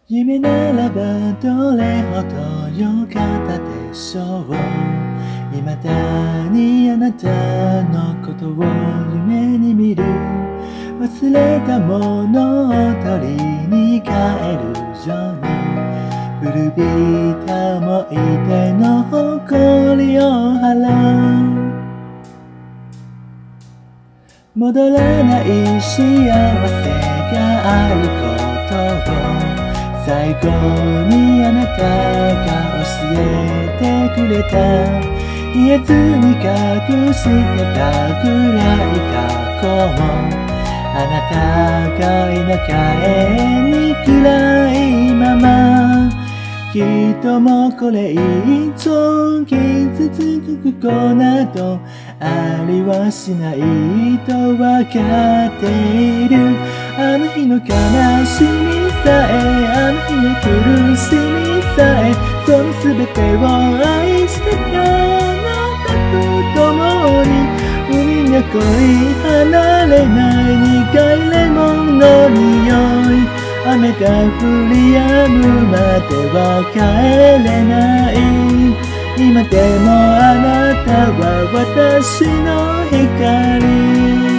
夢ならばどれほど良かったでしょう。未だにあなたのことを夢に見る。忘れたものを取りに帰るように、古びた思い出の誇りを払う。戻らない幸せがあることを最後にあなたが教えてくれた。言えずに隠してたくらい過去も、あなたがいなかえに暗いまま、きっともうこれ以上傷つくことなどありはしないとわかっている。あの日の悲しみさえ、あの日の苦しみさえ、その全てを愛してたあなたと共に、海が恋離れない苦いレモンの匂い、雨が降り止むまでは帰れない。今でもあなたは私の光。